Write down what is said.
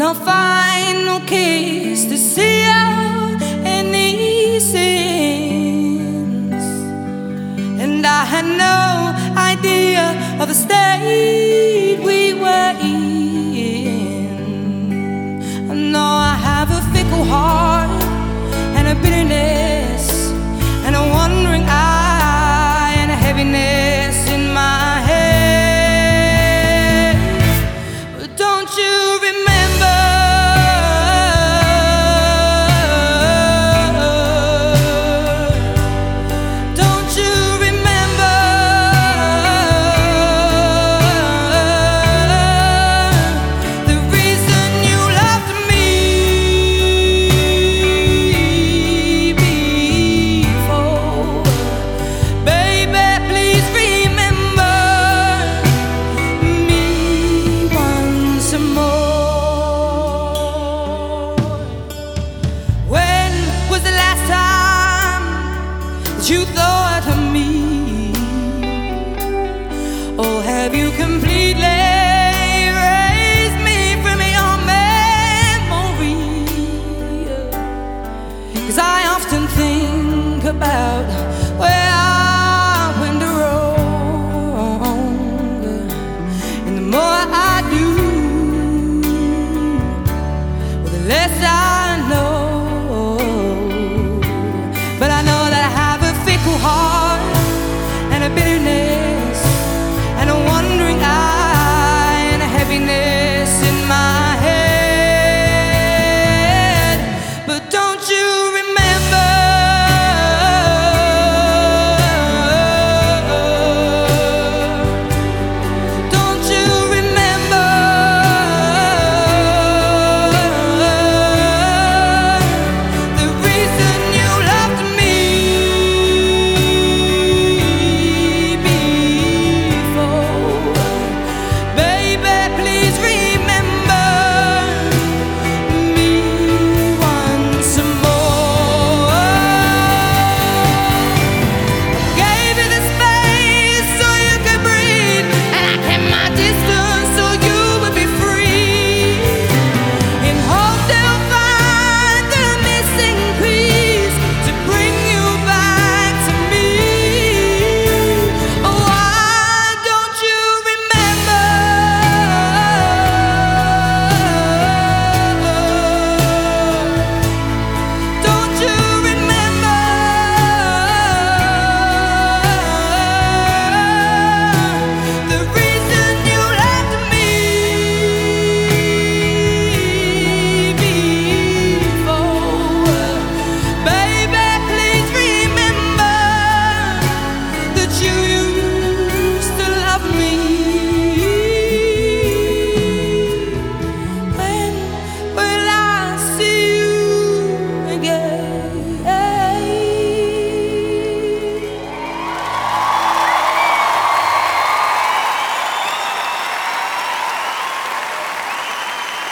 no final kiss to seal any sins. And I had no idea of the state we were in. I know I have a fickle heart and a bitterness and a wandering eye and a heaviness in my head. But don't you remember? Don't you remember the reason you loved me before? Baby, please remember me once more. When was the last time that you thought of me? Or have you completely